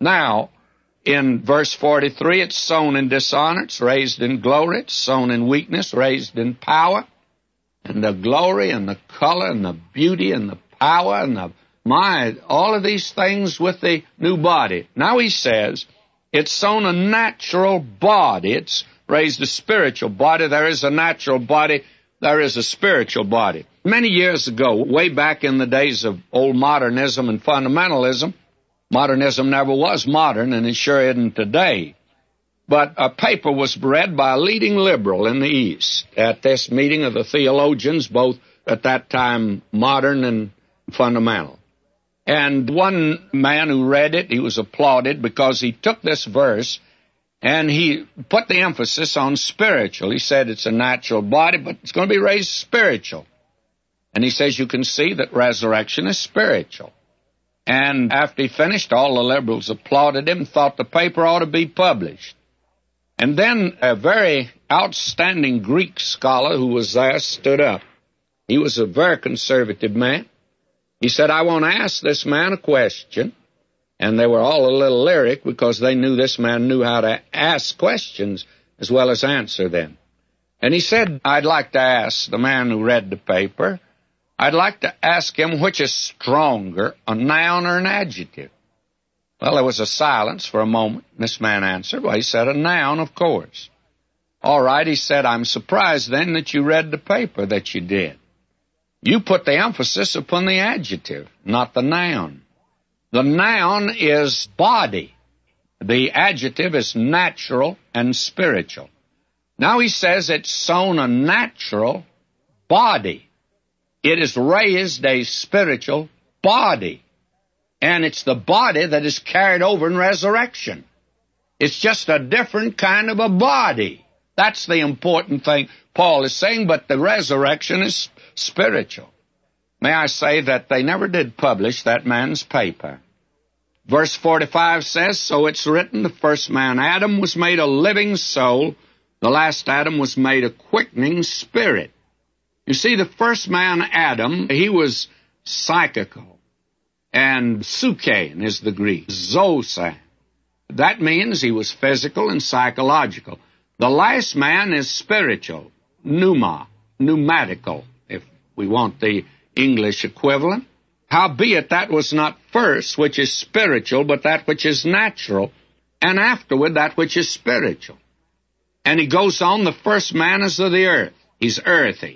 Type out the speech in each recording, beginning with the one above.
Now, in verse 43, it's sown in dishonor, it's raised in glory, it's sown in weakness, raised in power. And the glory and the color and the beauty and the power and all of these things with the new body. Now he says, it's sown a natural body. It's raised a spiritual body. There is a natural body. There is a spiritual body. Many years ago, way back in the days of old modernism and fundamentalism, modernism never was modern, and it sure isn't today. But a paper was read by a leading liberal in the East at this meeting of the theologians, both at that time modern and fundamental. And one man who read it, he was applauded because he took this verse and he put the emphasis on spiritual. He said it's a natural body, but it's going to be raised spiritual. And he says you can see that resurrection is spiritual. And after he finished, all the liberals applauded him and thought the paper ought to be published. And then a very outstanding Greek scholar who was there stood up. He was a very conservative man. He said, I want to ask this man a question. And they were all a little lyric because they knew this man knew how to ask questions as well as answer them. And he said, I'd like to ask the man who read the paper, I'd like to ask him which is stronger, a noun or an adjective. Well, there was a silence for a moment. This man answered, well, he said a noun, of course. All right, he said, I'm surprised then that you read the paper that you did. You put the emphasis upon the adjective, not the noun. The noun is body. The adjective is natural and spiritual. Now he says it's sown a natural body. It is raised a spiritual body. And it's the body that is carried over in resurrection. It's just a different kind of a body. That's the important thing Paul is saying, but the resurrection is spiritual. May I say that they never did publish that man's paper. Verse 45 says, so it's written, the first man, Adam, was made a living soul. The last Adam was made a quickening spirit. You see, the first man, Adam, he was psychical. And psukein is the Greek, zosan. That means he was physical and psychological. The last man is spiritual, pneuma, pneumatical, if we want the English equivalent. Howbeit that was not first, which is spiritual, but that which is natural, and afterward that which is spiritual. And he goes on, the first man is of the earth. He's earthy.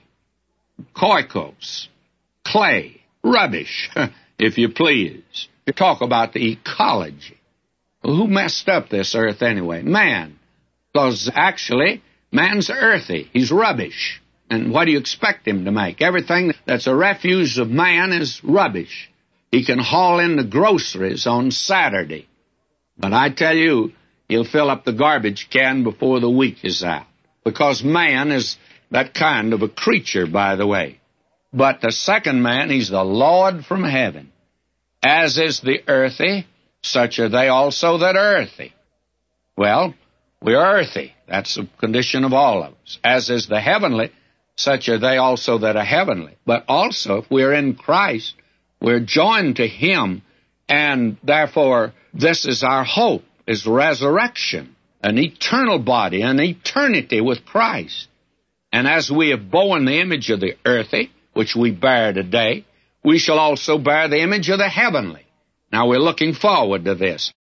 Koikos, clay, rubbish, if you please. You talk about the ecology. Well, who messed up this earth anyway? Man. Because actually, man's earthy. He's rubbish. And what do you expect him to make? Everything that's a refuse of man is rubbish. He can haul in the groceries on Saturday. But I tell you, he'll fill up the garbage can before the week is out. Because man is that kind of a creature, by the way. But the second man, he's the Lord from heaven. As is the earthy, such are they also that are earthy. Well, we're earthy. That's the condition of all of us. As is the heavenly, such are they also that are heavenly. But also, if we're in Christ, we're joined to Him, and therefore this is our hope, is resurrection, an eternal body, an eternity with Christ. And as we have borne the image of the earthy, which we bear today, we shall also bear the image of the heavenly. Now we're looking forward to this.